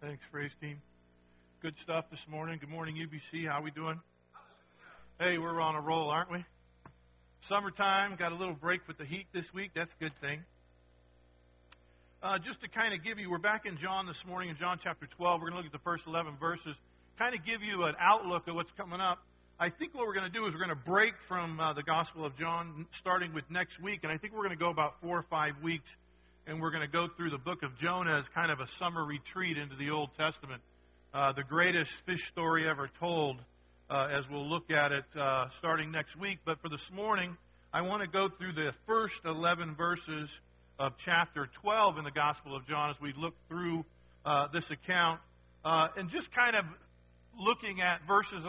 Thanks, praise team. Good stuff this morning. Good morning, UBC. How we doing? Hey, we're on a roll, aren't we? Summertime, got a little break with the heat this week. That's a good thing. Just to kind of give you, we're back in John this morning, in John chapter 12. We're going to look at the first 11 verses, kind of give you an outlook of what's coming up. I think what we're going to do is we're going to break from the Gospel of John, starting with next week, and I think we're going to go about 4 or 5 weeks, and we're going to go through the book of Jonah as kind of a summer retreat into the Old Testament. The greatest fish story ever told, as we'll look at it starting next week. But for this morning, I want to go through the first 11 verses of chapter 12 in the Gospel of John as we look through this account, and just kind of looking at chapters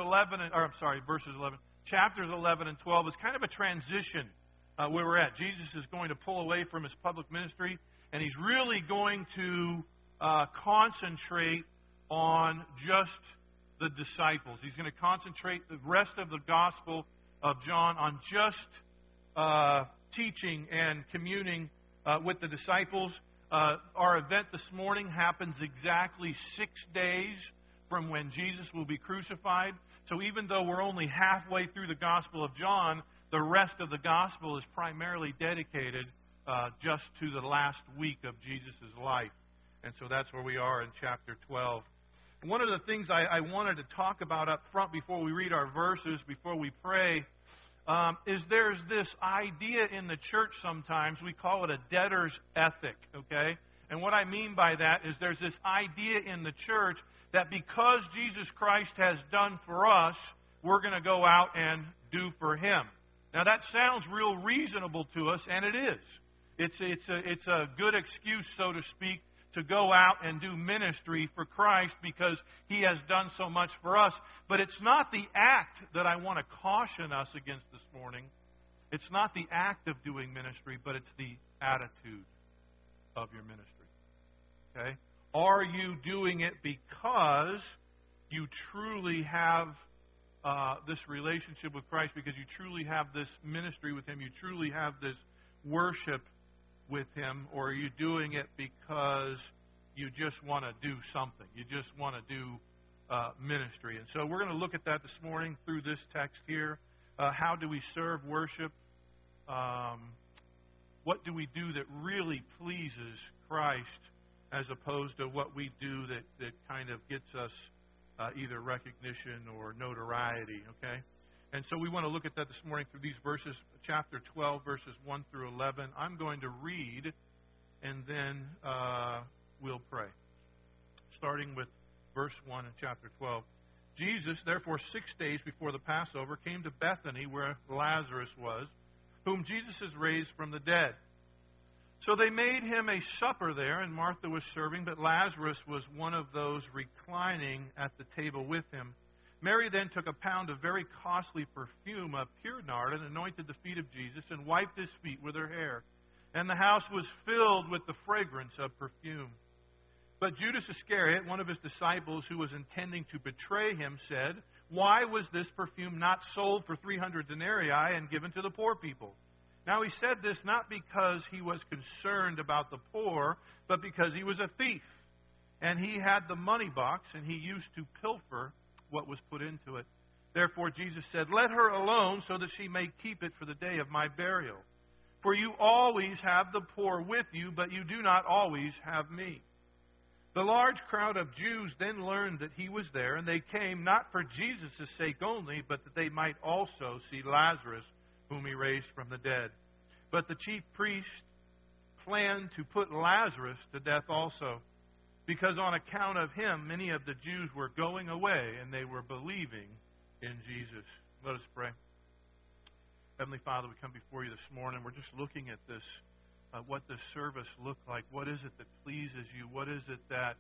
11 and 12 is kind of a transition where we're at. Jesus is going to pull away from his public ministry, and he's really going to concentrate on just the disciples. He's going to concentrate the rest of the Gospel of John on just teaching and communing with the disciples. Our event this morning happens exactly 6 days from when Jesus will be crucified. So even though we're only halfway through the Gospel of John, the rest of the Gospel is primarily dedicated just to the last week of Jesus' life. And so that's where we are in chapter 12. And one of the things I wanted to talk about up front before we read our verses, before we pray, is there's this idea in the church sometimes, we call it a debtor's ethic, okay? And what I mean by that is there's this idea in the church that because Jesus Christ has done for us, we're going to go out and do for Him. Now that sounds real reasonable to us, and it is. It's a good excuse, so to speak, to go out and do ministry for Christ because He has done so much for us. But it's not the act that I want to caution us against this morning. It's not the act of doing ministry, but it's the attitude of your ministry. Okay? Are you doing it because you truly have this relationship with Christ, because you truly have this ministry with Him, you truly have this worship with Him, or are you doing it because you just want to do something? You just want to do ministry. And so we're going to look at that this morning through this text here. How do we serve worship? What do we do that really pleases Christ as opposed to what we do that kind of gets us either recognition or notoriety, okay? And so we want to look at that this morning through these verses, chapter 12, verses 1 through 11. I'm going to read, and then we'll pray. Starting with verse 1 in chapter 12. Jesus, therefore, 6 days before the Passover, came to Bethany, where Lazarus was, whom Jesus has raised from the dead. So they made him a supper there, and Martha was serving, but Lazarus was one of those reclining at the table with him. Mary then took a pound of very costly perfume, a pure nard, and anointed the feet of Jesus, and wiped his feet with her hair. And the house was filled with the fragrance of perfume. But Judas Iscariot, one of his disciples who was intending to betray him, said, "Why was this perfume not sold for 300 denarii and given to the poor people?" Now he said this not because he was concerned about the poor, but because he was a thief. And he had the money box, and he used to pilfer what was put into it. Therefore Jesus said, "Let her alone, so that she may keep it for the day of my burial. For you always have the poor with you, but you do not always have me." The large crowd of Jews then learned that he was there, and they came not for Jesus' sake only, but that they might also see Lazarus, whom he raised from the dead. But the chief priest planned to put Lazarus to death also, because on account of him many of the Jews were going away, and they were believing in Jesus. Let us pray. Heavenly Father, we come before you this morning. We're just looking at this, what this service looked like. What is it that pleases you? What is it that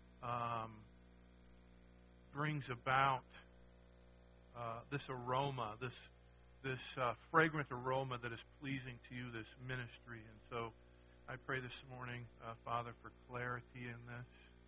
brings about this aroma, this fragrant aroma that is pleasing to you, this ministry? And so I pray this morning, Father, for clarity in this.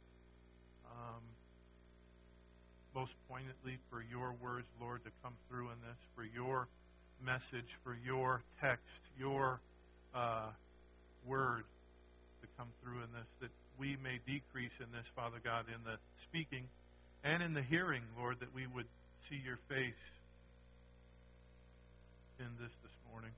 Most poignantly for your words, Lord, to come through in this, for your message, for your text, your word to come through in this, that we may decrease in this, Father God, in the speaking and in the hearing, Lord, that we would see your face in this morning.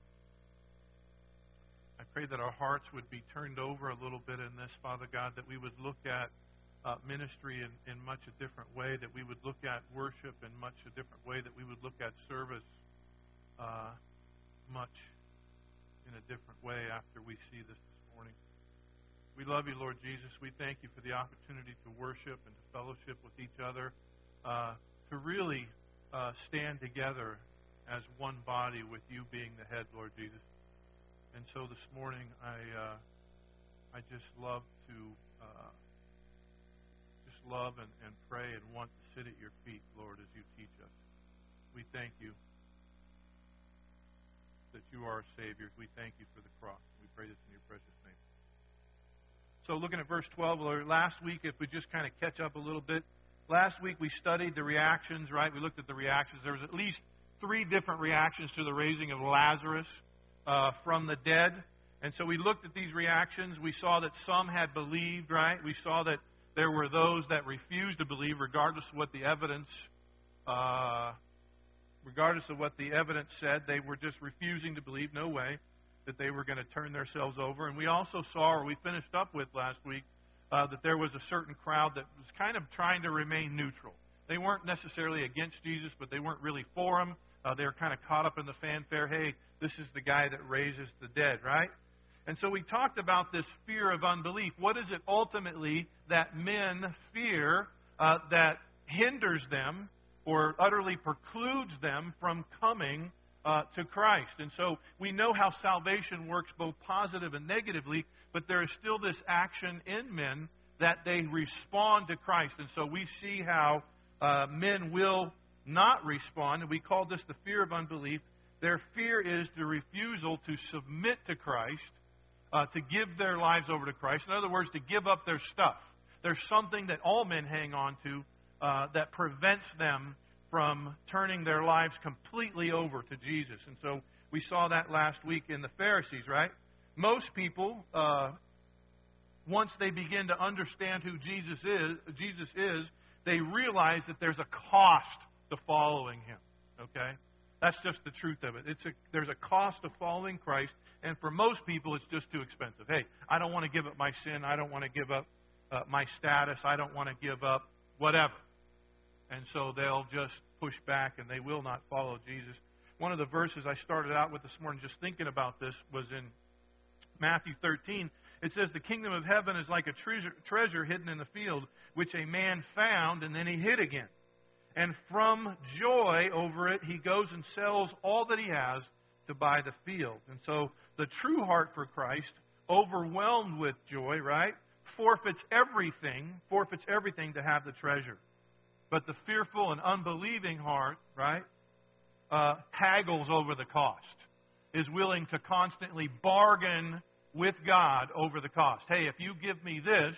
I pray that our hearts would be turned over a little bit in this, Father God, that we would look at ministry in much a different way, that we would look at worship in much a different way, that we would look at service much in a different way after we see this morning. We love you, Lord Jesus. We thank you for the opportunity to worship and to fellowship with each other, to really stand together as one body with you being the head, Lord Jesus. And so this morning, I just love to love and pray and want to sit at your feet, Lord, as you teach us. We thank you that you are our Savior. We thank you for the cross. We pray this in your precious name. So looking at verse 12, last week, if we just kind of catch up a little bit, last week we studied the reactions, right? We looked at the reactions. There was at least 3 different reactions to the raising of Lazarus from the dead. And so we looked at these reactions. We saw that some had believed, right? We saw that there were those that refused to believe, regardless of what the evidence said. They were just refusing to believe. No way that they were going to turn themselves over. And we also saw, or we finished up with last week, that there was a certain crowd that was kind of trying to remain neutral. They weren't necessarily against Jesus, but they weren't really for him. They were kind of caught up in the fanfare. Hey, this is the guy that raises the dead, right? And so we talked about this fear of unbelief. What is it ultimately that men fear that hinders them or utterly precludes them from coming to Christ? And so we know how salvation works both positive and negatively, but there is still this action in men that they respond to Christ. And so we see how men will not respond, and we call this the fear of unbelief. Their fear is the refusal to submit to Christ, to give their lives over to Christ. In other words, to give up their stuff. There's something that all men hang on to that prevents them from turning their lives completely over to Jesus. And so we saw that last week in the Pharisees, right? Most people, once they begin to understand who Jesus is, they realize that there's a cost to following him. Okay? That's just the truth of it. There's a cost of following Christ, and for most people, it's just too expensive. Hey, I don't want to give up my sin. I don't want to give up my status. I don't want to give up whatever. And so they'll just push back, and they will not follow Jesus. One of the verses I started out with this morning, just thinking about this, was in Matthew 13. It says, the kingdom of heaven is like a treasure hidden in the field, which a man found, and then he hid again. And from joy over it, he goes and sells all that he has to buy the field. And so the true heart for Christ, overwhelmed with joy, right, forfeits everything to have the treasure. But the fearful and unbelieving heart, right, haggles over the cost, is willing to constantly bargain with God over the cost. Hey, if you give me this,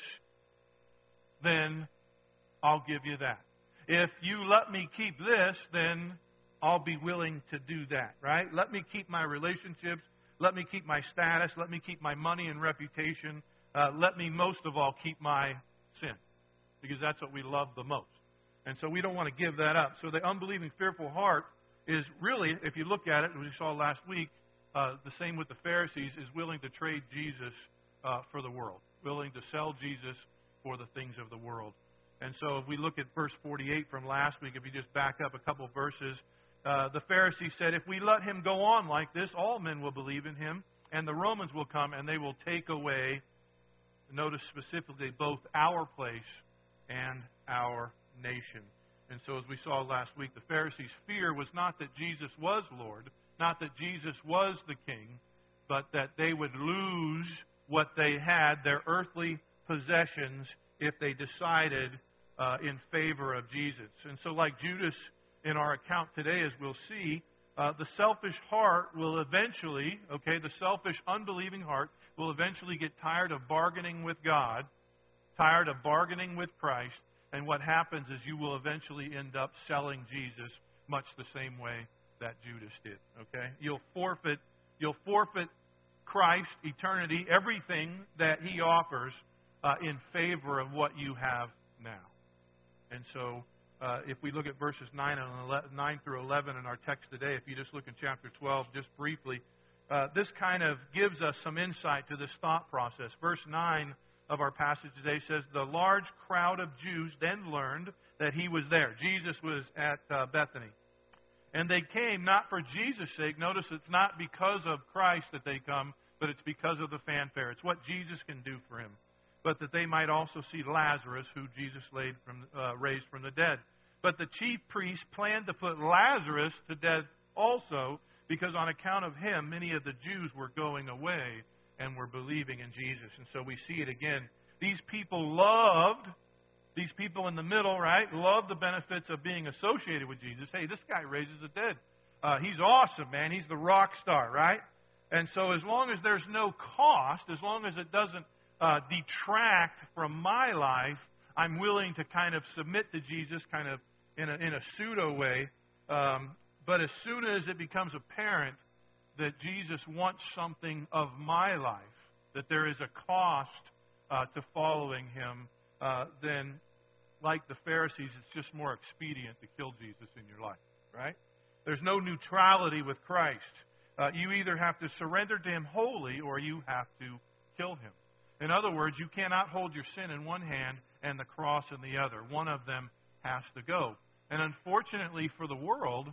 then I'll give you that. If you let me keep this, then I'll be willing to do that, right? Let me keep my relationships. Let me keep my status. Let me keep my money and reputation. Let me, most of all, keep my sin, because that's what we love the most. And so we don't want to give that up. So the unbelieving, fearful heart is really, if you look at it, as we saw last week, the same with the Pharisees, is willing to trade Jesus for the world, willing to sell Jesus for the things of the world. And so if we look at verse 48 from last week, if you just back up a couple of verses, the Pharisees said, if we let him go on like this, all men will believe in him, and the Romans will come, and they will take away, notice specifically, both our place and our nation. And so as we saw last week, the Pharisees' fear was not that Jesus was Lord, not that Jesus was the King, but that they would lose what they had, their earthly possessions, if they decided in favor of Jesus. And so like Judas in our account today, as we'll see, the selfish heart will eventually, the selfish, unbelieving heart will eventually get tired of bargaining with God, tired of bargaining with Christ, and what happens is you will eventually end up selling Jesus much the same way that Judas did. Okay? You'll forfeit Christ, eternity, everything that He offers in favor of what you have now. And so if we look at verses 9 through 11 in our text today, if you just look in chapter 12 just briefly, this kind of gives us some insight to this thought process. Verse 9 of our passage today says, the large crowd of Jews then learned that He was there. Jesus was at Bethany. And they came not for Jesus' sake. Notice it's not because of Christ that they come, but it's because of the fanfare. It's what Jesus can do for him. But that they might also see Lazarus, who Jesus raised from the dead. But the chief priests planned to put Lazarus to death also, because on account of him, many of the Jews were going away and were believing in Jesus. And so we see it again. These people in the middle, right, loved the benefits of being associated with Jesus. Hey, this guy raises the dead. He's awesome, man. He's the rock star, right? And so as long as there's no cost, as long as it doesn't detract from my life, I'm willing to kind of submit to Jesus kind of in a pseudo way. But as soon as it becomes apparent that Jesus wants something of my life, that there is a cost to following Him, then like the Pharisees, it's just more expedient to kill Jesus in your life, right? There's no neutrality with Christ. You either have to surrender to Him wholly or you have to kill Him. In other words, you cannot hold your sin in one hand and the cross in the other. One of them has to go. And unfortunately for the world,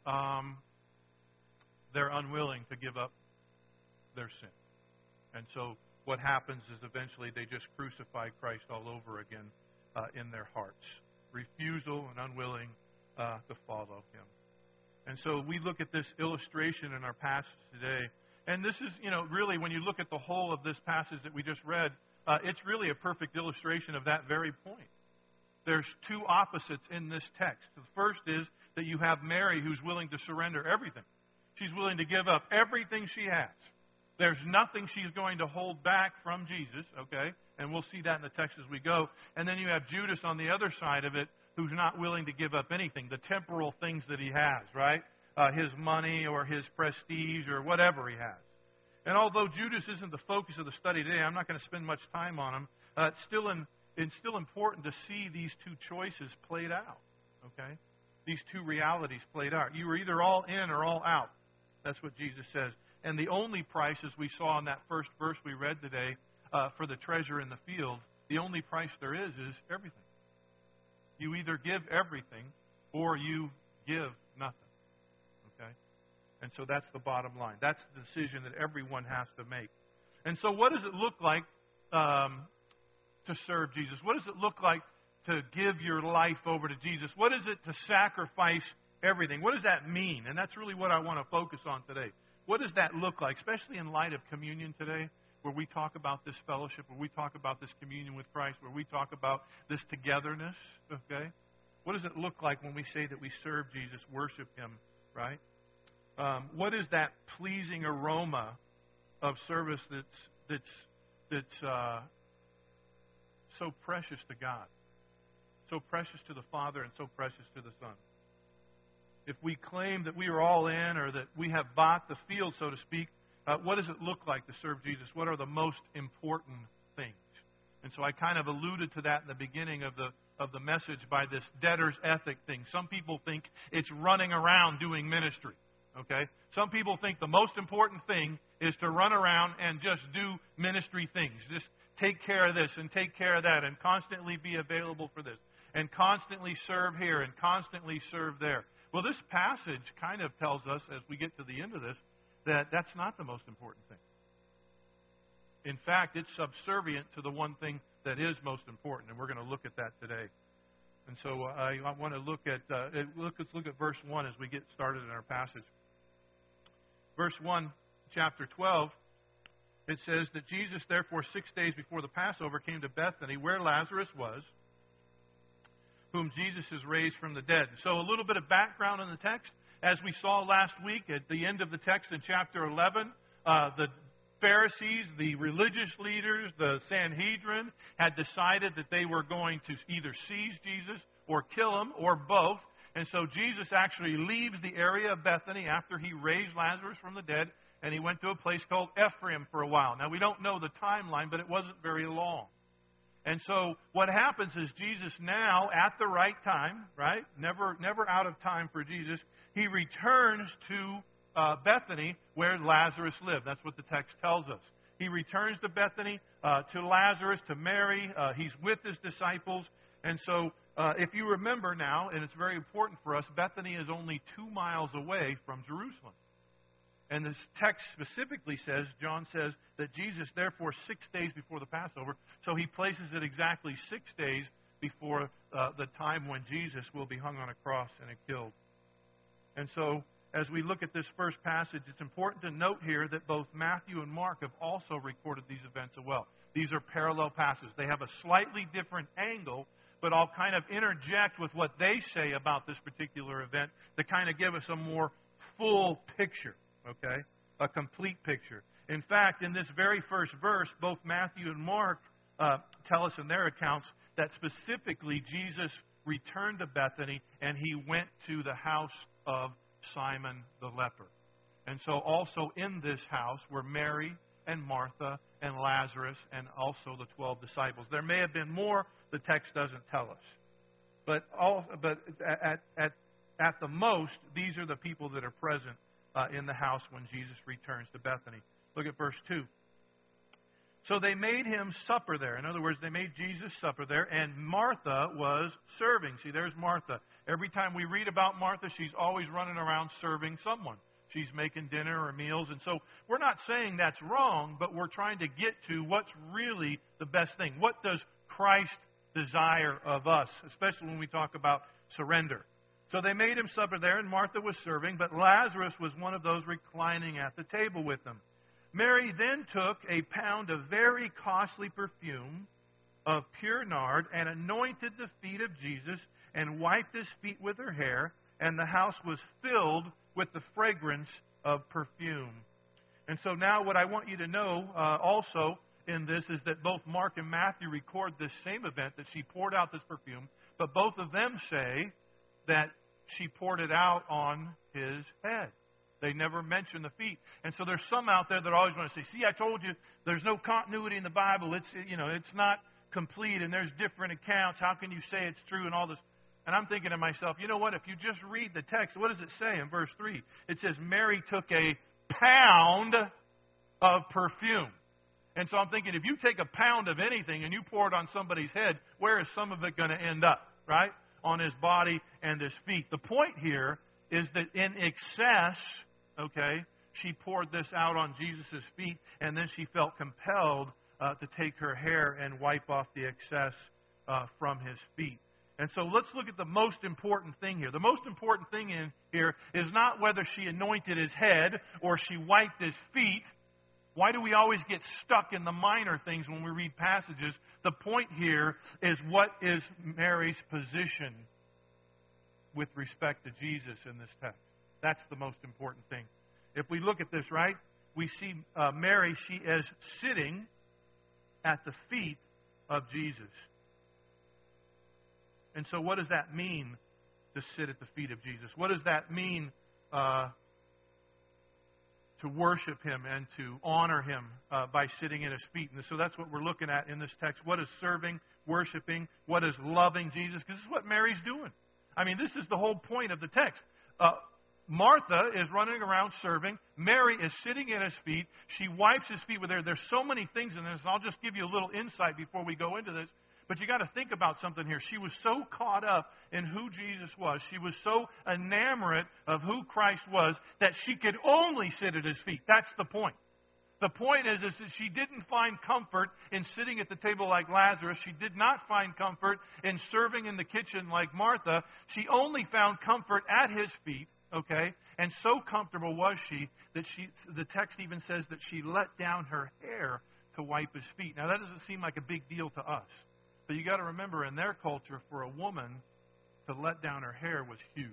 they're unwilling to give up their sin. And so what happens is eventually they just crucify Christ all over again in their hearts. Refusal and unwilling to follow Him. And so we look at this illustration in our passage today. And this is, really when you look at the whole of this passage that we just read, it's really a perfect illustration of that very point. There's two opposites in this text. The first is that you have Mary who's willing to surrender everything. She's willing to give up everything she has. There's nothing she's going to hold back from Jesus, okay? And we'll see that in the text as we go. And then you have Judas on the other side of it who's not willing to give up anything, the temporal things that he has, right? His money or his prestige or whatever he has. And although Judas isn't the focus of the study today, I'm not going to spend much time on him. It's still important to see these two choices played out, okay? These two realities played out. You were either all in or all out. That's what Jesus says. And the only price, as we saw in that first verse we read today, for the treasure in the field, the only price there is everything. You either give everything or you give nothing. Okay? And so that's the bottom line. That's the decision that everyone has to make. And so what does it look like to serve Jesus? What does it look like to give your life over to Jesus? What is it to sacrifice everything? What does that mean? And that's really what I want to focus on today. What does that look like, especially in light of communion today, where we talk about this fellowship, where we talk about this communion with Christ, where we talk about this togetherness, okay? What does it look like when we say that we serve Jesus, worship Him, right? What is that pleasing aroma of service that's so precious to God, so precious to the Father, and so precious to the Son? If we claim that we are all in or that we have bought the field, so to speak, what does it look like to serve Jesus? What are the most important things? And so I kind of alluded to that in the beginning of the message by this debtor's ethic thing. Some people think it's running around doing ministry. Okay? Some people think the most important thing is to run around and just do ministry things. Just take care of this and take care of that and constantly be available for this and constantly serve here and constantly serve there. Well, this passage kind of tells us, as we get to the end of this, that that's not the most important thing. In fact, it's subservient to the one thing that is most important, and we're going to look at that today. And so I want to let's look at verse 1 as we get started in our passage. Verse 1, chapter 12, it says that Jesus, therefore, 6 days before the Passover, came to Bethany, where Lazarus was, whom Jesus has raised from the dead. So a little bit of background on the text. As we saw last week at the end of the text in chapter 11, the Pharisees, the religious leaders, the Sanhedrin, had decided that they were going to either seize Jesus or kill him or both. And so Jesus actually leaves the area of Bethany after He raised Lazarus from the dead, and he went to a place called Ephraim for a while. Now, we don't know the timeline, but it wasn't very long. And so what happens is Jesus now, at the right time, right? Never out of time for Jesus, he returns to Bethany where Lazarus lived. That's what the text tells us. He returns to Bethany, to Lazarus, to Mary. He's with his disciples. And so if you remember now, and it's very important for us, Bethany is only 2 miles away from Jerusalem. And this text specifically says, John says, that Jesus, therefore, 6 days before the Passover, so he places it exactly 6 days before the time when Jesus will be hung on a cross and killed. And so, as we look at this first passage, it's important to note here that both Matthew and Mark have also recorded these events as well. These are parallel passages. They have a slightly different angle, but I'll kind of interject with what they say about this particular event to kind of give us a more full picture. Okay? A complete picture. In fact, in this very first verse, both Matthew and Mark tell us in their accounts that specifically Jesus returned to Bethany and he went to the house of Simon the leper. And so also in this house were Mary and Martha and Lazarus and also the 12 disciples. There may have been more, the text doesn't tell us. But at the most, these are the people that are present in the house when Jesus returns to Bethany. Look at verse 2. So they made him supper there. In other words, they made Jesus supper there, and Martha was serving. See, there's Martha. Every time we read about Martha, she's always running around serving someone. She's making dinner or meals. And so we're not saying that's wrong, but we're trying to get to what's really the best thing. What does Christ desire of us, especially when we talk about surrender? So they made him supper there, and Martha was serving, but Lazarus was one of those reclining at the table with them. Mary then took a pound of very costly perfume of pure nard and anointed the feet of Jesus and wiped his feet with her hair, and the house was filled with the fragrance of perfume. And so now what I want you to know also in this is that both Mark and Matthew record this same event, that she poured out this perfume, but both of them say that she poured it out on his head. They never mention the feet. And so there's some out there that always want to say, see, I told you there's no continuity in the Bible. It's not complete, and there's different accounts. How can you say it's true and all this? And I'm thinking to myself, you know what? If you just read the text, what does it say in verse 3? It says Mary took a pound of perfume. And so I'm thinking, if you take a pound of anything and you pour it on somebody's head, where is some of it going to end up, right? On his body and his feet. The point here is that in excess, okay, she poured this out on Jesus' feet, and then she felt compelled to take her hair and wipe off the excess from his feet. And so let's look at the most important thing here. The most important thing in here is not whether she anointed his head or she wiped his feet. Why do we always get stuck in the minor things when we read passages? The point here is, what is Mary's position with respect to Jesus in this text? That's the most important thing. If we look at this, right, we see Mary, she is sitting at the feet of Jesus. And so what does that mean, to sit at the feet of Jesus? What does that mean to worship him and to honor him by sitting at his feet? And so that's what we're looking at in this text. What is serving, worshiping? What is loving Jesus? Because this is what Mary's doing. I mean, this is the whole point of the text. Martha is running around serving. Mary is sitting at his feet. She wipes his feet with her. There's so many things in this, and I'll just give you a little insight before we go into this. But you got to think about something here. She was so caught up in who Jesus was. She was so enamored of who Christ was that she could only sit at his feet. That's the point. The point is that she didn't find comfort in sitting at the table like Lazarus. She did not find comfort in serving in the kitchen like Martha. She only found comfort at his feet, okay? And so comfortable was she that the text even says that she let down her hair to wipe his feet. Now, that doesn't seem like a big deal to us. But you got to remember, in their culture, for a woman to let down her hair was huge.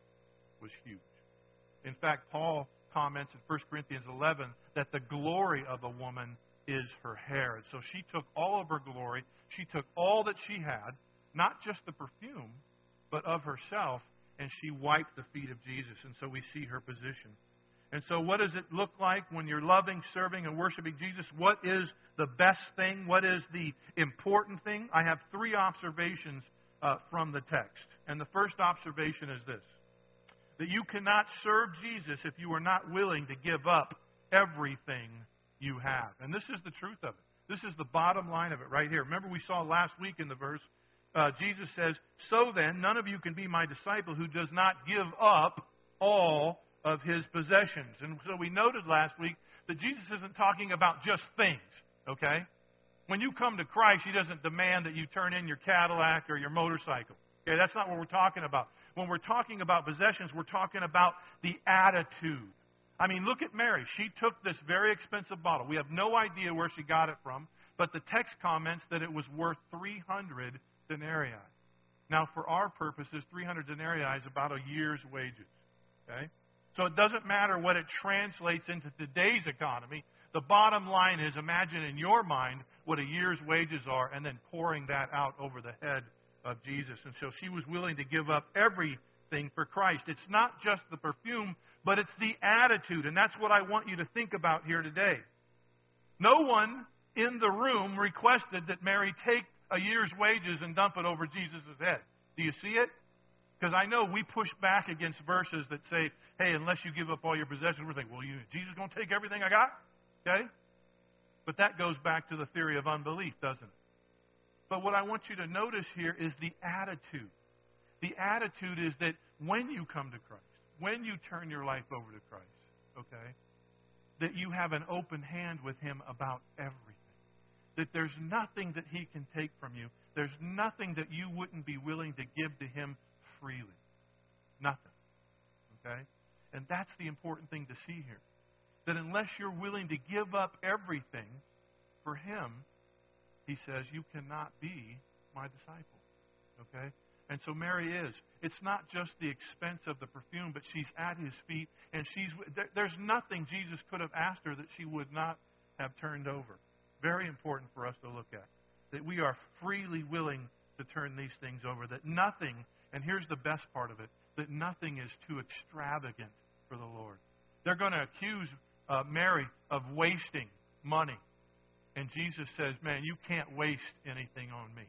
In fact, Paul comments in 1 Corinthians 11 that the glory of a woman is her hair. And so she took all of her glory. She took all that she had, not just the perfume, but of herself, and she wiped the feet of Jesus. And so we see her position. And so what does it look like when you're loving, serving, and worshiping Jesus? What is the best thing? What is the important thing? I have 3 observations from the text. And the first observation is this: that you cannot serve Jesus if you are not willing to give up everything you have. And this is the truth of it. This is the bottom line of it right here. Remember, we saw last week in the verse, Jesus says, "So then, none of you can be my disciple who does not give up all of his possessions." And so we noted last week that Jesus isn't talking about just things, okay? When you come to Christ, He doesn't demand that you turn in your Cadillac or your motorcycle. Okay, that's not what we're talking about. When we're talking about possessions, we're talking about the attitude. I mean, look at Mary. She took this very expensive bottle. We have no idea where she got it from, but the text comments that it was worth 300 denarii. Now, for our purposes, 300 denarii is about a year's wages. Okay? So it doesn't matter what it translates into today's economy. The bottom line is, imagine in your mind what a year's wages are and then pouring that out over the head of Jesus. And so she was willing to give up everything for Christ. It's not just the perfume, but it's the attitude. And that's what I want you to think about here today. No one in the room requested that Mary take a year's wages and dump it over Jesus' head. Do you see it? Because I know we push back against verses that say, hey, unless you give up all your possessions, we're thinking, well, Jesus going to take everything I got? Okay? But that goes back to the theory of unbelief, doesn't it? But what I want you to notice here is the attitude. The attitude is that when you come to Christ, when you turn your life over to Christ, okay, that you have an open hand with Him about everything. That there's nothing that He can take from you. There's nothing that you wouldn't be willing to give to Him freely. Nothing. Okay? And that's the important thing to see here. That unless you're willing to give up everything for Him, He says, you cannot be my disciple. Okay? And so Mary is. It's not just the expense of the perfume, but she's at His feet, and there's nothing Jesus could have asked her that she would not have turned over. Very important for us to look at. That we are freely willing to turn these things over. That nothing, and here's the best part of it, that nothing is too extravagant for the Lord. They're going to accuse Mary of wasting money. And Jesus says, man, you can't waste anything on me.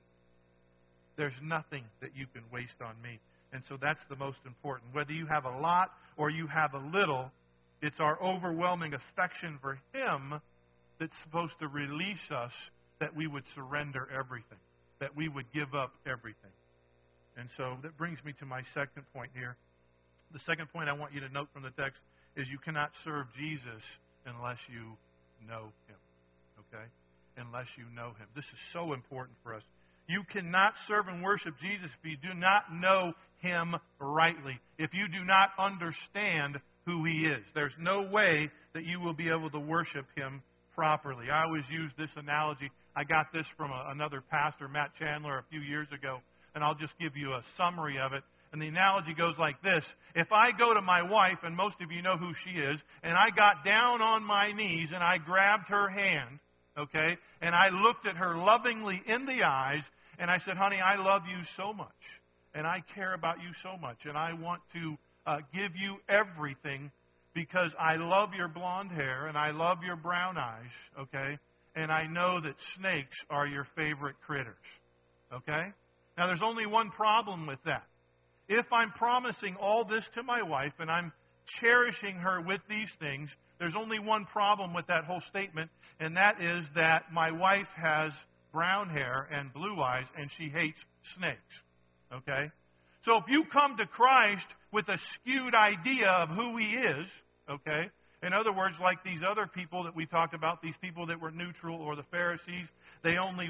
There's nothing that you can waste on me. And so that's the most important. Whether you have a lot or you have a little, it's our overwhelming affection for Him that's supposed to release us, that we would surrender everything, that we would give up everything. And so that brings me to my second point here. The second point I want you to note from the text is you cannot serve Jesus unless you know Him. Okay? Unless you know Him. This is so important for us. You cannot serve and worship Jesus if you do not know Him rightly. If you do not understand who He is. There's no way that you will be able to worship Him properly. I always use this analogy. I got this from another pastor, Matt Chandler, a few years ago. And I'll just give you a summary of it. And the analogy goes like this. If I go to my wife, and most of you know who she is, and I got down on my knees and I grabbed her hand, okay, and I looked at her lovingly in the eyes, and I said, honey, I love you so much, and I care about you so much, and I want to give you everything because I love your blonde hair, and I love your brown eyes, okay, and I know that snakes are your favorite critters, okay? Now, there's only one problem with that. If I'm promising all this to my wife and I'm cherishing her with these things, there's only one problem with that whole statement, and that is that my wife has brown hair and blue eyes, and she hates snakes. Okay? So if you come to Christ with a skewed idea of who He is, okay, in other words, like these other people that we talked about, these people that were neutral, or the Pharisees, they only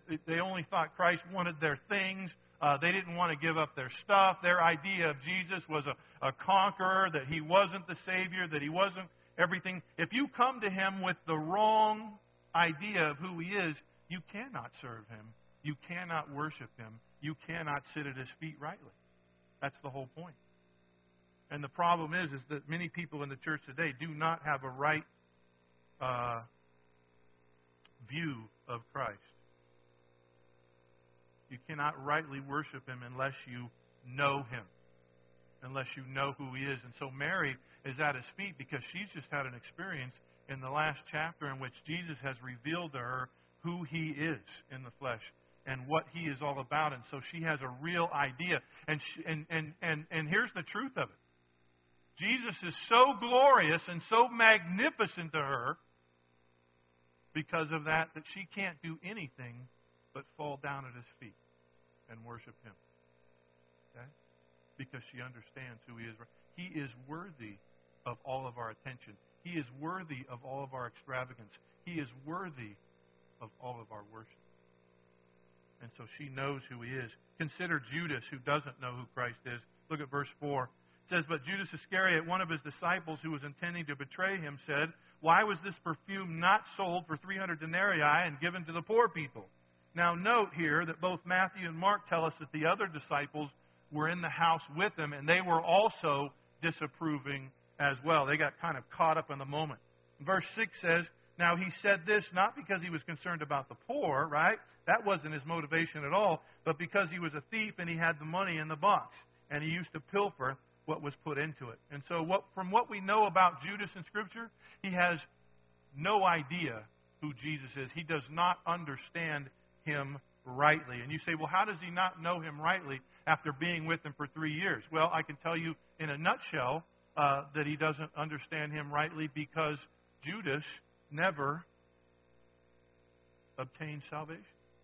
thought Christ wanted their things. They didn't want to give up their stuff. Their idea of Jesus was a conqueror, that He wasn't the Savior, that He wasn't everything. If you come to Him with the wrong idea of who He is, you cannot serve Him. You cannot worship Him. You cannot sit at His feet rightly. That's the whole point. And the problem is that many people in the church today do not have a right view of Christ. You cannot rightly worship Him unless you know Him. unless you know who He is. And so Mary is at His feet because she's just had an experience in the last chapter in which Jesus has revealed to her who He is in the flesh and what He is all about. And so she has a real idea. And here's the truth of it. Jesus is so glorious and so magnificent to her because of that she can't do anything but fall down at His feet and worship Him. Okay? Because she understands who He is. He is worthy of all of our attention. He is worthy of all of our extravagance. He is worthy of all of our worship. And so she knows who He is. Consider Judas, who doesn't know who Christ is. Look at verse 4. It says, "But Judas Iscariot, one of His disciples who was intending to betray Him, said, 'Why was this perfume not sold for 300 denarii and given to the poor people?'" Now note here that both Matthew and Mark tell us that the other disciples were in the house with Him, and they were also disapproving as well. They got kind of caught up in the moment. Verse 6 says, "Now He said this not because He was concerned about the poor," right? That wasn't His motivation at all, but because He was a thief and He had the money in the box, and He used to pilfer what was put into it. And so from what we know about Judas in Scripture, he has no idea who Jesus is. He does not understand Him rightly. And you say, well, how does he not know Him rightly after being with Him for 3 years? Well, I can tell you in a nutshell that he doesn't understand Him rightly because Judas never obtained salvation.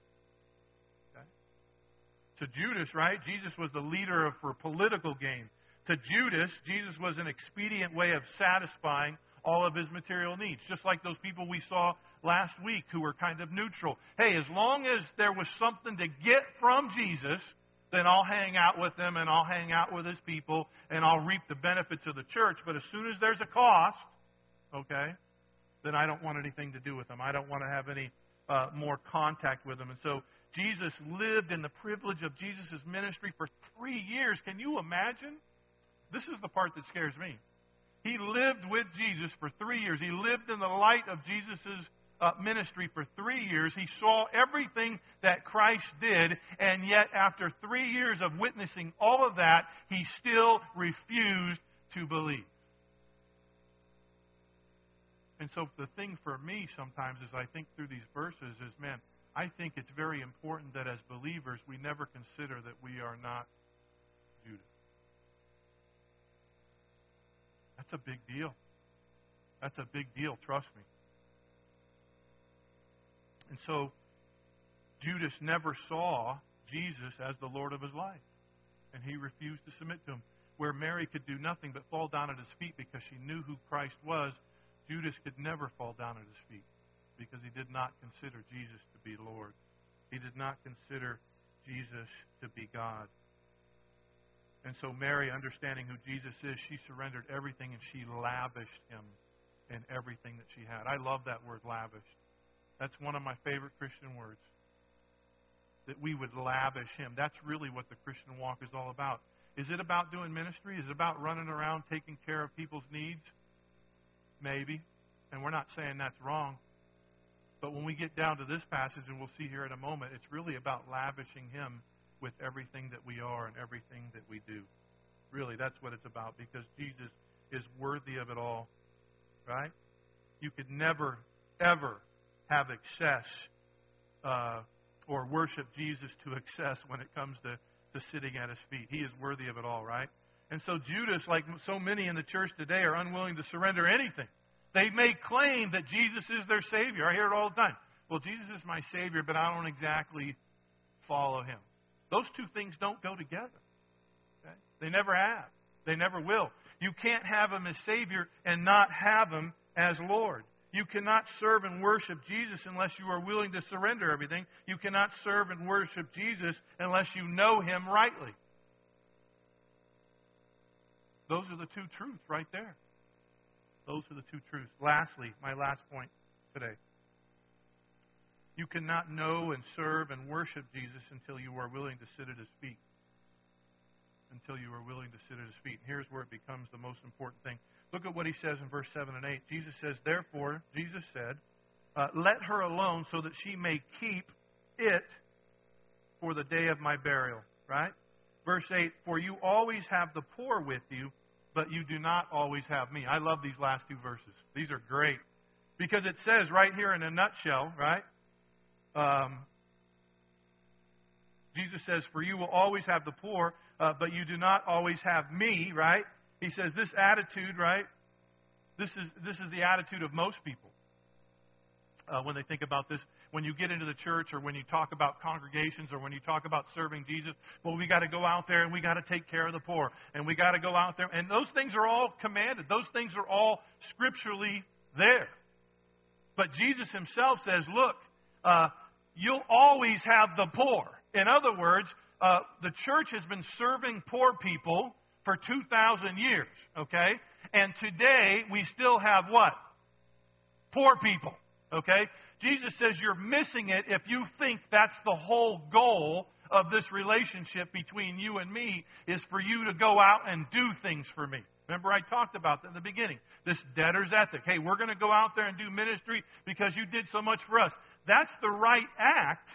Okay? To Judas, right, Jesus was the leader for political gain. To Judas, Jesus was an expedient way of satisfying all of his material needs. Just like those people we saw last week who were kind of neutral. Hey, as long as there was something to get from Jesus, then I'll hang out with Him and I'll hang out with His people and I'll reap the benefits of the church. But as soon as there's a cost, okay, then I don't want anything to do with Him. I don't want to have any more contact with Him. And so Jesus lived in the privilege of Jesus' ministry for 3 years. Can you imagine? This is the part that scares me. He lived with Jesus for 3 years. He lived in the light of Jesus' ministry for 3 years. He saw everything that Christ did, and yet after 3 years of witnessing all of that, he still refused to believe. And so the thing for me sometimes as I think through these verses is, man, I think it's very important that as believers we never consider that we are not Judas. That's a big deal. That's a big deal, trust me. And so Judas never saw Jesus as the Lord of his life. And he refused to submit to Him. Where Mary could do nothing but fall down at His feet because she knew who Christ was, Judas could never fall down at His feet because he did not consider Jesus to be Lord. He did not consider Jesus to be God. And so Mary, understanding who Jesus is, she surrendered everything and she lavished Him in everything that she had. I love that word, lavished. That's one of my favorite Christian words. That we would lavish Him. That's really what the Christian walk is all about. Is it about doing ministry? Is it about running around taking care of people's needs? Maybe. And we're not saying that's wrong. But when we get down to this passage, and we'll see here in a moment, it's really about lavishing Him with everything that we are and everything that we do. Really, that's what it's about, because Jesus is worthy of it all. Right? You could never, ever have excess or worship Jesus to excess when it comes to sitting at His feet. He is worthy of it all, right? And so Judas, like so many in the church today, are unwilling to surrender anything. They may claim that Jesus is their Savior. I hear it all the time. Well, Jesus is my Savior, but I don't exactly follow Him. Those two things don't go together. Okay? They never have. They never will. You can't have Him as Savior and not have Him as Lord. You cannot serve and worship Jesus unless you are willing to surrender everything. You cannot serve and worship Jesus unless you know Him rightly. Those are the two truths right there. Those are the two truths. Lastly, my last point today. You cannot know and serve and worship Jesus until you are willing to sit at His feet. Until you are willing to sit at His feet. Here's where it becomes the most important thing. Look at what He says in verse 7 and 8. Jesus says, therefore, Jesus said, let her alone so that she may keep it for the day of my burial. Right? Verse 8, for you always have the poor with you, but you do not always have me. I love these last two verses. These are great. Because it says right here in a nutshell, right? Jesus says, for you will always have the poor, but you do not always have me, right? He says this attitude, right? This is the attitude of most people. When they think about this, when you get into the church or when you talk about congregations or when you talk about serving Jesus, well, we got to go out there and we got to take care of the poor and we got to go out there. And those things are all commanded. Those things are all scripturally there. But Jesus himself says, look, you'll always have the poor. In other words, the church has been serving poor people for 2,000 years, okay? And today we still have what? Poor people. Okay? Jesus says you're missing it if you think that's the whole goal of this relationship between you and me is for you to go out and do things for me. Remember I talked about that in the beginning. This debtor's ethic. Hey, we're going to go out there and do ministry because you did so much for us. That's the right act,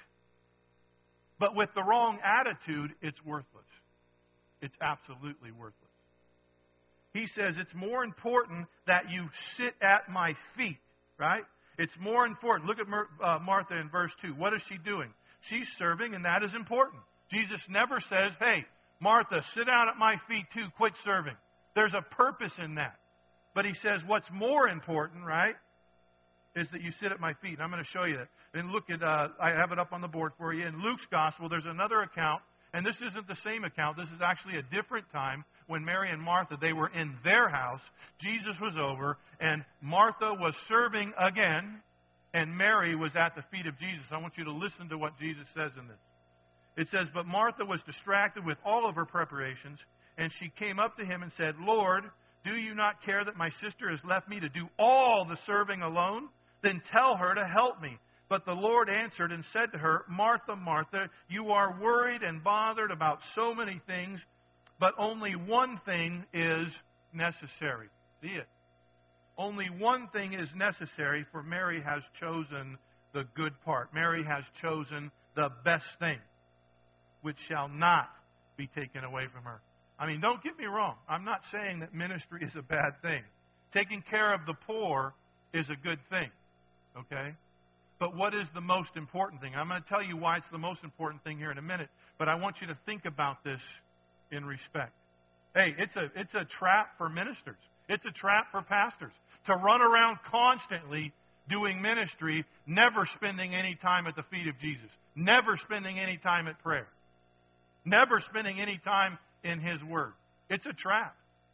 but with the wrong attitude, it's worthless. It's absolutely worthless. He says it's more important that you sit at my feet, right? It's more important. Look at Martha in verse 2. What is she doing? She's serving, and that is important. Jesus never says, hey, Martha, sit down at my feet too. Quit serving. There's a purpose in that. But he says what's more important, right, is that you sit at my feet. And I'm going to show you that. And look at, I have it up on the board for you. In Luke's Gospel, there's another account. And this isn't the same account. This is actually a different time when Mary and Martha, they were in their house. Jesus was over, and Martha was serving again, and Mary was at the feet of Jesus. I want you to listen to what Jesus says in this. It says, but Martha was distracted with all of her preparations, and she came up to him and said, Lord, do you not care that my sister has left me to do all the serving alone? Then tell her to help me. But the Lord answered and said to her, Martha, Martha, you are worried and bothered about so many things, but only one thing is necessary. See it? Only one thing is necessary, for Mary has chosen the good part. Mary has chosen the best thing, which shall not be taken away from her. I mean, don't get me wrong. I'm not saying that ministry is a bad thing. Taking care of the poor is a good thing. Okay? But what is the most important thing? I'm going to tell you why it's the most important thing here in a minute, but I want you to think about this in respect. Hey, it's a trap for ministers. It's a trap for pastors to run around constantly doing ministry, never spending any time at the feet of Jesus, never spending any time at prayer, never spending any time in His Word. It's a trap.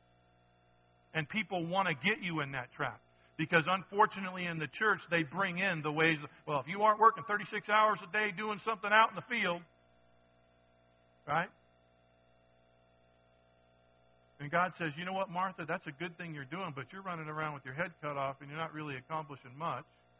And people want to get you in that trap. Because unfortunately in the church, they bring in the ways, well, if you aren't working 36 hours a day doing something out in the field, right? And God says, you know what, Martha, that's a good thing you're doing, but you're running around with your head cut off and you're not really accomplishing much.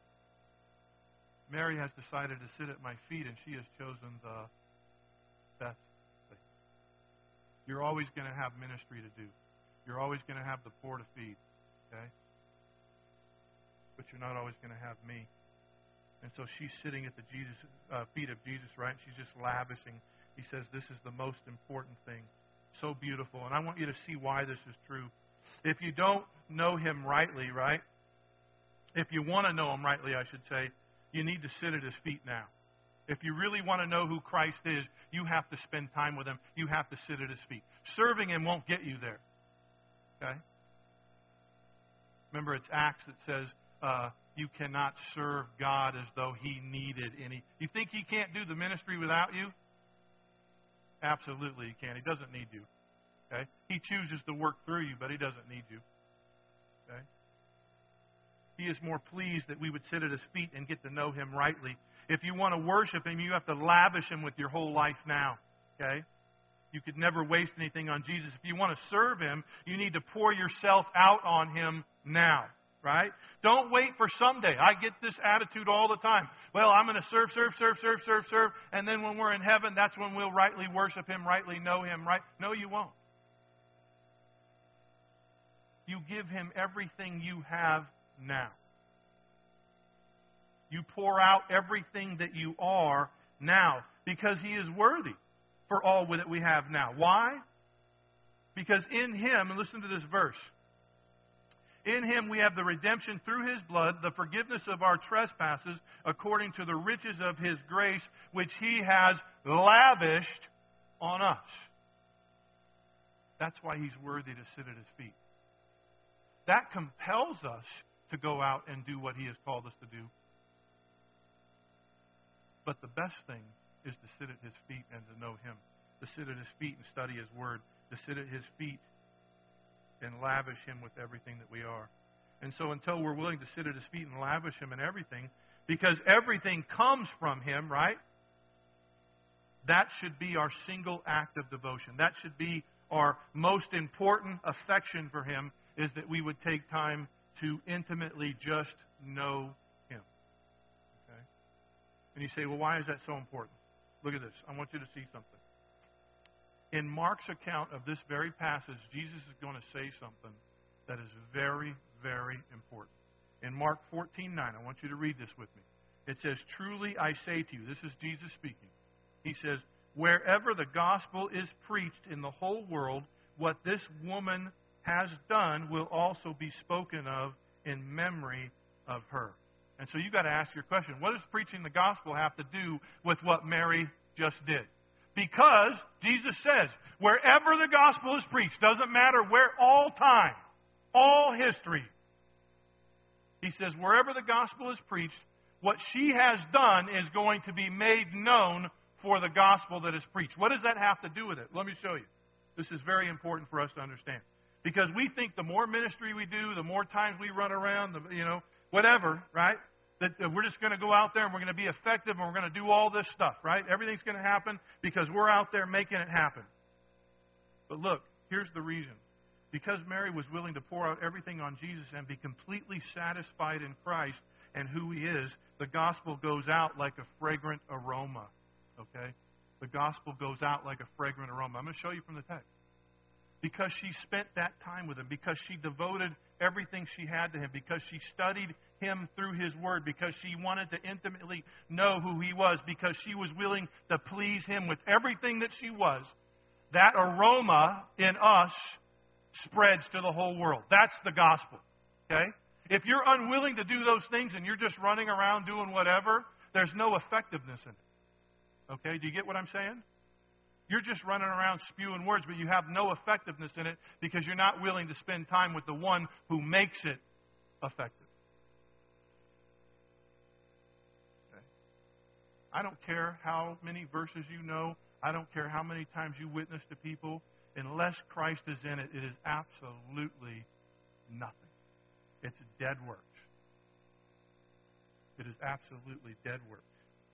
Mary has decided to sit at my feet, and she has chosen the best thing. You're always going to have ministry to do. You're always going to have the poor to feed, okay? But you're not always going to have me. And so she's sitting at the feet of Jesus, right? She's just lavishing. He says this is the most important thing. So beautiful. And I want you to see why this is true. If you don't know Him rightly, right? If you want to know Him rightly, I should say, you need to sit at His feet now. If you really want to know who Christ is, you have to spend time with Him. You have to sit at His feet. Serving Him won't get you there. Okay? Remember, it's Acts that says, you cannot serve God as though He needed any. You think He can't do the ministry without you? Absolutely He can. He doesn't need you. Okay? He chooses to work through you, but He doesn't need you. Okay? He is more pleased that we would sit at His feet and get to know Him rightly. If you want to worship Him, you have to lavish Him with your whole life now. Okay? You could never waste anything on Jesus. If you want to serve Him, you need to pour yourself out on Him now. Right? Don't wait for someday. I get this attitude all the time. Well, I'm going to serve, and then when we're in heaven, that's when we'll rightly worship Him, rightly know Him, right? No, you won't. You give Him everything you have now. You pour out everything that you are now, because He is worthy. for all that we have now. Why? Because in Him, and listen to this verse, in Him we have the redemption through His blood, the forgiveness of our trespasses, according to the riches of His grace, which He has lavished on us. That's why He's worthy to sit at His feet. That compels us to go out and do what He has called us to do. But the best thing is to sit at His feet and to know Him. To sit at His feet and study His Word. To sit at His feet and lavish Him with everything that we are. And so until we're willing to sit at His feet and lavish Him in everything, because everything comes from Him, right? That should be our single act of devotion. That should be our most important affection for Him, is that we would take time to intimately just know Him. Okay? And you say, well, why is that so important? Look at this. I want you to see something. In Mark's account of this very passage, Jesus is going to say something that is very, very important. In Mark 14:9, I want you to read this with me. It says, truly I say to you, this is Jesus speaking. He says, wherever the gospel is preached in the whole world, what this woman has done will also be spoken of in memory of her. And so you've got to ask your question, what does preaching the gospel have to do with what Mary just did? Because Jesus says, wherever the gospel is preached, doesn't matter where, all time, all history. He says, wherever the gospel is preached, what she has done is going to be made known for the gospel that is preached. What does that have to do with it? Let me show you. This is very important for us to understand. Because we think the more ministry we do, the more times we run around, whatever, right? That we're just going to go out there and we're going to be effective and we're going to do all this stuff, right? Everything's going to happen because we're out there making it happen. But look, here's the reason. Because Mary was willing to pour out everything on Jesus and be completely satisfied in Christ and who He is, the gospel goes out like a fragrant aroma, okay? The gospel goes out like a fragrant aroma. I'm going to show you from the text. Because she spent that time with Him, because she devoted everything she had to Him, because she studied Him through His Word, because she wanted to intimately know who He was, because she was willing to please Him with everything that she was, that aroma in us spreads to the whole world. That's the gospel. Okay? If you're unwilling to do those things and you're just running around doing whatever, there's no effectiveness in it. Okay? Do you get what I'm saying? You're just running around spewing words, but you have no effectiveness in it because you're not willing to spend time with the one who makes it effective. Okay? I don't care how many verses you know. I don't care how many times you witness to people. Unless Christ is in it, it is absolutely nothing. It's dead works. It is absolutely dead works.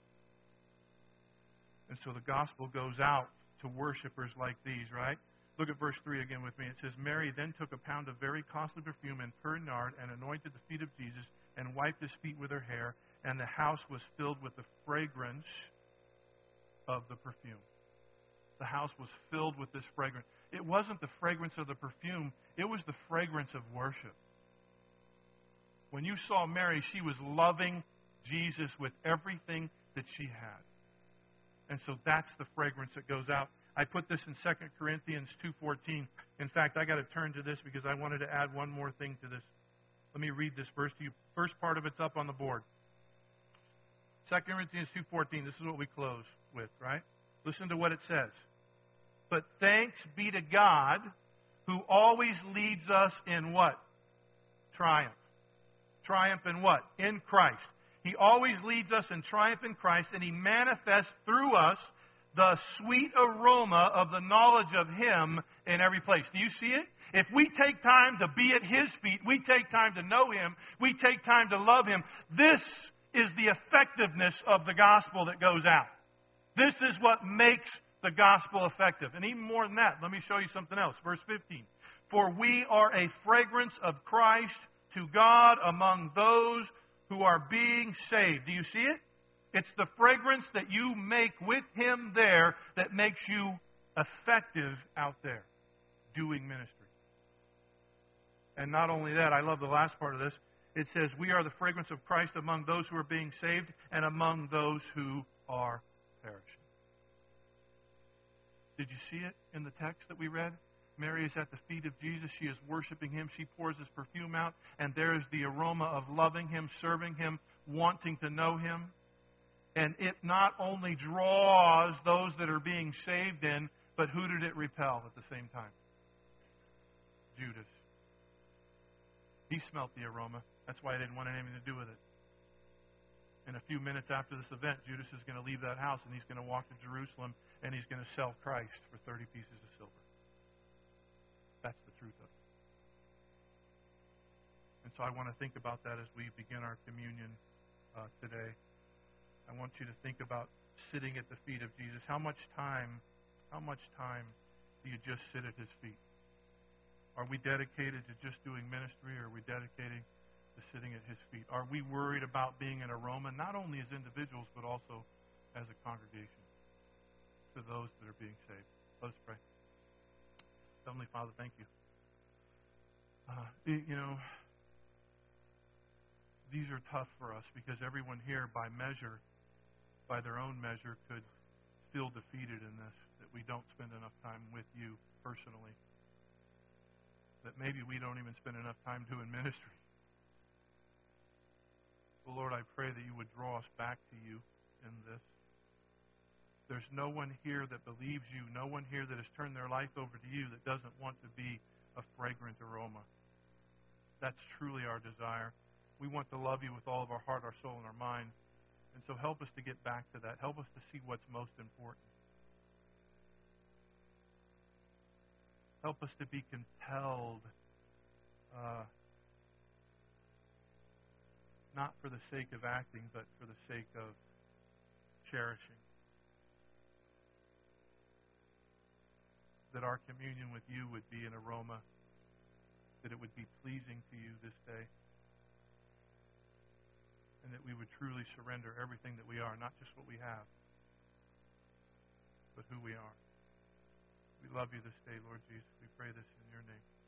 And so the gospel goes out to worshipers like these, right? Look at verse 3 again with me. It says, Mary then took a pound of very costly perfume and pure nard and anointed the feet of Jesus and wiped His feet with her hair, and the house was filled with the fragrance of the perfume. The house was filled with this fragrance. It wasn't the fragrance of the perfume. It was the fragrance of worship. When you saw Mary, she was loving Jesus with everything that she had. And so that's the fragrance that goes out. I put this in 2 Corinthians 2:14. In fact, I got to turn to this because I wanted to add one more thing to this. Let me read this verse to you. First part of it's up on the board. 2 Corinthians 2:14. This is what we close with, right? Listen to what it says. But thanks be to God who always leads us in what? Triumph. Triumph in what? In Christ. He always leads us in triumph in Christ, and He manifests through us the sweet aroma of the knowledge of Him in every place. Do you see it? If we take time to be at His feet, we take time to know Him, we take time to love Him, this is the effectiveness of the gospel that goes out. This is what makes the gospel effective. And even more than that, let me show you something else. Verse 15. For we are a fragrance of Christ to God among those who are being saved. Do you see it? It's the fragrance that you make with Him there that makes you effective out there doing ministry. And not only that, I love the last part of this. It says, we are the fragrance of Christ among those who are being saved and among those who are perishing. Did you see it in the text that we read? Mary is at the feet of Jesus. She is worshiping Him. She pours His perfume out, and there is the aroma of loving Him, serving Him, wanting to know Him. And it not only draws those that are being saved in, but who did it repel at the same time? Judas. He smelt the aroma. That's why he didn't want anything to do with it. In a few minutes after this event, Judas is going to leave that house, and he's going to walk to Jerusalem, and he's going to sell Christ for 30 pieces of silver. That's the truth of it. And so I want to think about that as we begin our communion today. I want you to think about sitting at the feet of Jesus. How much time do you just sit at His feet? Are we dedicated to just doing ministry, or are we dedicated to sitting at His feet? Are we worried about being an aroma, not only as individuals, but also as a congregation, to those that are being saved? Let us pray. Heavenly Father, thank you. These are tough for us because everyone here, by their own measure, could feel defeated in this, that we don't spend enough time with you personally, that maybe we don't even spend enough time doing ministry. Well, Lord, I pray that you would draw us back to you in this. There's no one here that believes you, no one here that has turned their life over to you that doesn't want to be a fragrant aroma. That's truly our desire. We want to love you with all of our heart, our soul, and our mind. And so help us to get back to that. Help us to see what's most important. Help us to be compelled, not for the sake of acting, but for the sake of cherishing. That our communion with you would be an aroma, that it would be pleasing to you this day, and that we would truly surrender everything that we are, not just what we have, but who we are. We love you this day, Lord Jesus. We pray this in your name.